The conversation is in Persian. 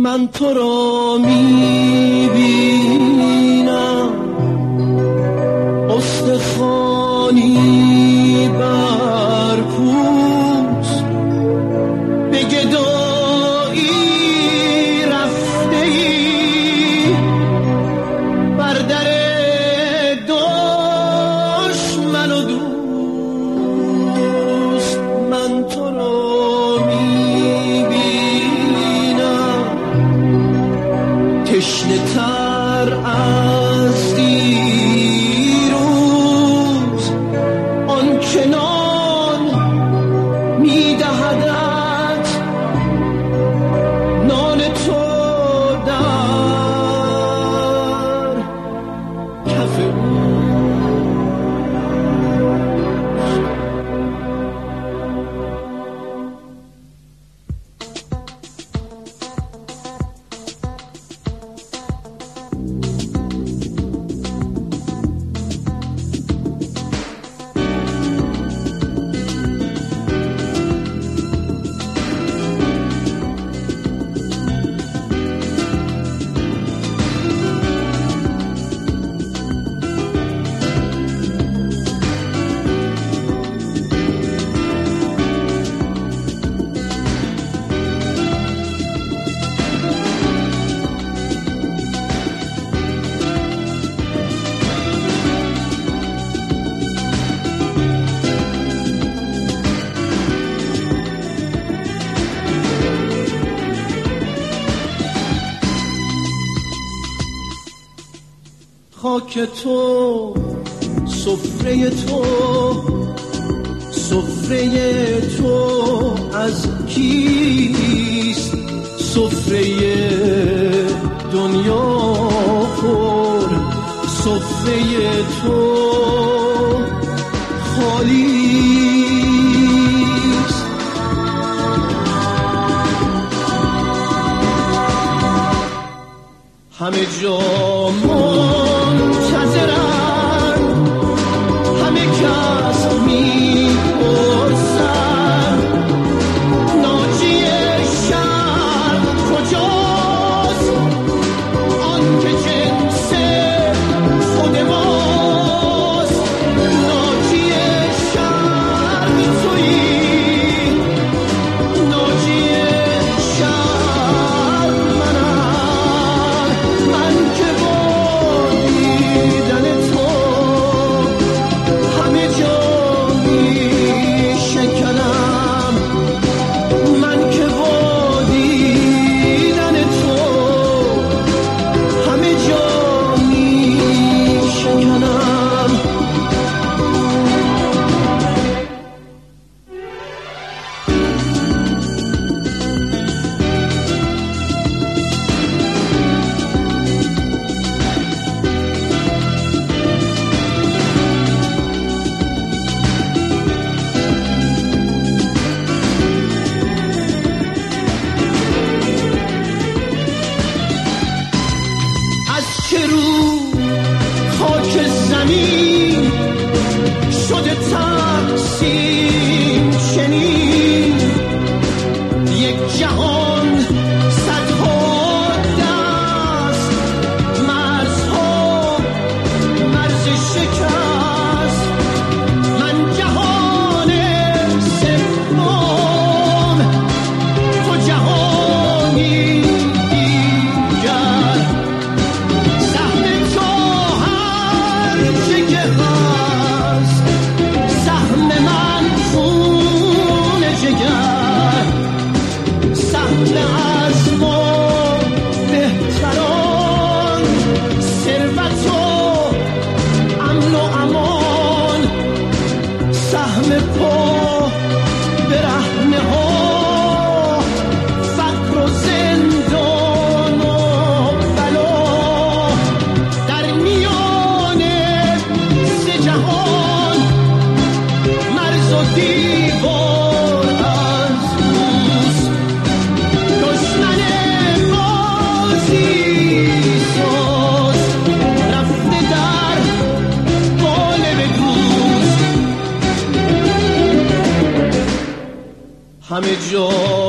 من تو را میبینم استخوانی بر پوست، به گدایی رفته ای بر در دشمن و دوست. من تو را میبینم تشنه تر از دیروز، آن که نان میدهدت نان تو در کف او. خاک تو، سفره تو، سفره تو از کیست؟ سفره دنیا پر، سفره تو خالیست. همه جا منتظرن، همه کس میپرسن ناجی شرق کجاست؟ آن که جنس خود ماست. ناجی شرق تویی، ناجی شرق منم. من که با دیدن تو همه جا میشکنم، من که با دیدن تو همه جا میشکنم. از چه رو خاک زمین شده تقسیم چنین؟ یک جهان صدها دست، مرزها مرز شکست. من جهان سوم، تو جهانی دیگر. سهم تو هر چه که هست، سهم من خون جگر. سهم از ما بهتران، ثروت و امن و امان. سهم پا برهنه ها، فقر و زندان و بلا. در میان سه جهان، مرز و دیوار از روز. دشمن بازی ساز، رفته در قالب دوست. همه جا